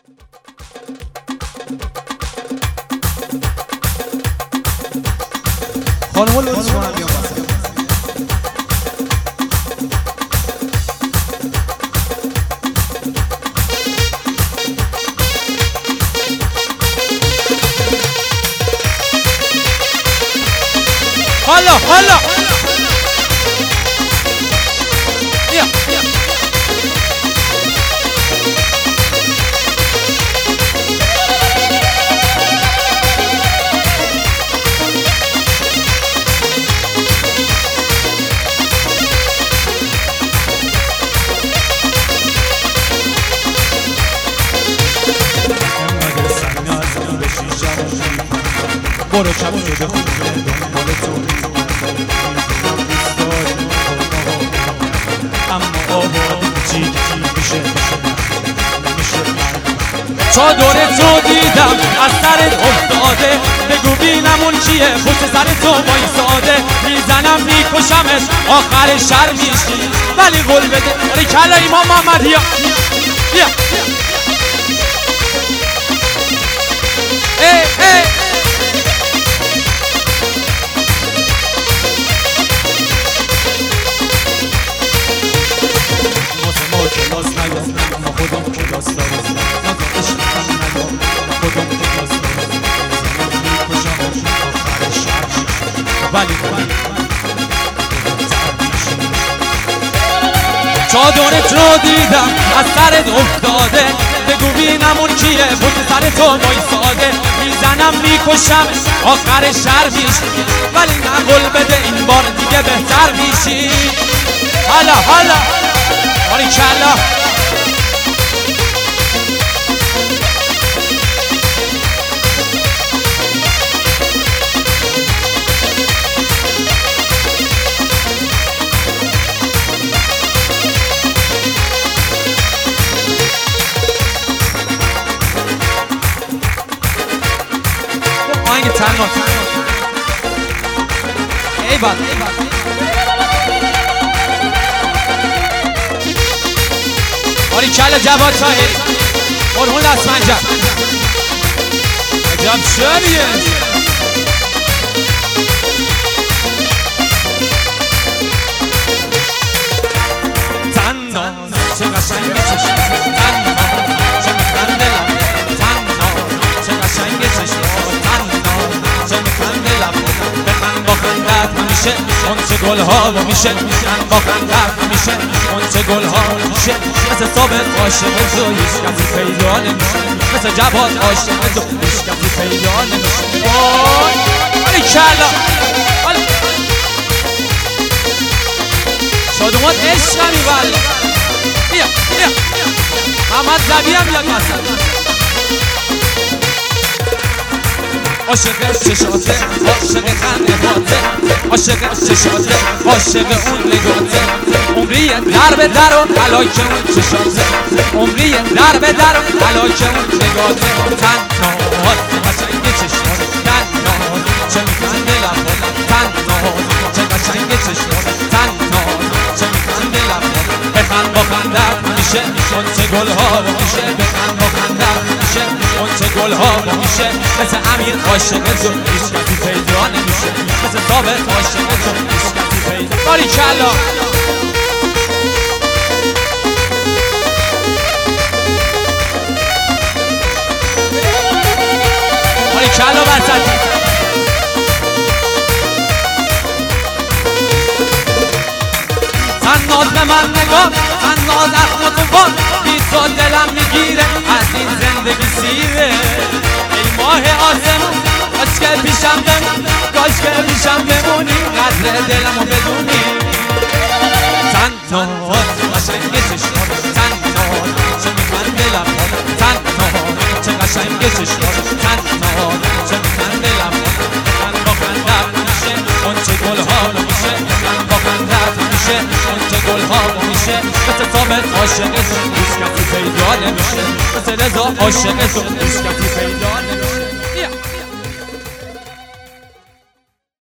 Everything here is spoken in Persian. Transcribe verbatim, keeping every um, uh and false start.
خانم لطف کنم بیام واسه حالا حالا بیا برو چپ شده خونه دنبال تو اما آبادی چی میشه چادر تو دیدم از سرت افتاده بگو بینم اون چیه پشت سر تو وایساده میزنم میکشمش آخر شر میشی ولی قول بده آره کلا امام محمد بیا بیا ای ای کلاس نیام اما خودم کلاس دارم نازم عشق هم نیام خودم کلاس دارم زنم میکشم آخر شب ولی ولی چادرت رو دیدم از سرت افتاده بگو بینم اون کیه پشت سر تو وایساده میزنم میکشم آخر شر میشی ولی نه قول بده این بار دیگه بهتر میشی حالا حالا آری کلا آهنگ تنها ای باد آری کلا جواد طاهری قربون دست منجر عجب شبیه تنها چه قشنگه چشم تنها چه میخنده لب تنها چه قشنگه چشم تنها چه میخنده لب بخند با خندت همیشه اونچه گلها رو میشه بخند با خندت همیشه اونچه گلها رو میشه مثل ثابت عاشق تو هیچ کسی پیدا نمیشه مثل جواد عاشق تو هیچ کسی پیدا نمیشه وای ولی کلا شادومات عشقمی والا بیا بیا محمد زبی هم بیاد مثلا عاشق چشاته عاشق خندهاته عاشق چشاته عاشق اون نگاته عمری در به در و هلاک اون چشاته عمری در به در و هلاک اون نگاته تنهات قشنگ چشمات تنهات چه میخنده لبات تنهات چه قشنگ چشمات تنهات چه میخنده لبات بخند با خندت همیشه اون چه گلها رو میشه بخند با خندت همیشه اون چه گلها رو میشه مثل امیر عاشق تو هیچ کسی پیدا نمیشه مثل ثابت عاشق تو هیچ کسی پیدا باری کلا باری کلا برسدی تناز به من نگاه تناز اخم تو بار بی تو دلم میگیره از این زندگی سیره ای ماه آسمون کاش که پیشم بمون کاش که پیشم بمونی قدر دلمو بدونی تنهات قشنگ چشمات تنهات چه میخنده لبات تنهات چه قشنگ چشمات تنهات چه میخنده لبات من با خندت میشه اون چه گلها رو میشه من با خندت میشه اون چه گلها رو میشه مثل ثابت عاشق تو هیچ کسی پیدا نمیشه مثل رضا عاشق تو هیچ کسی پیدا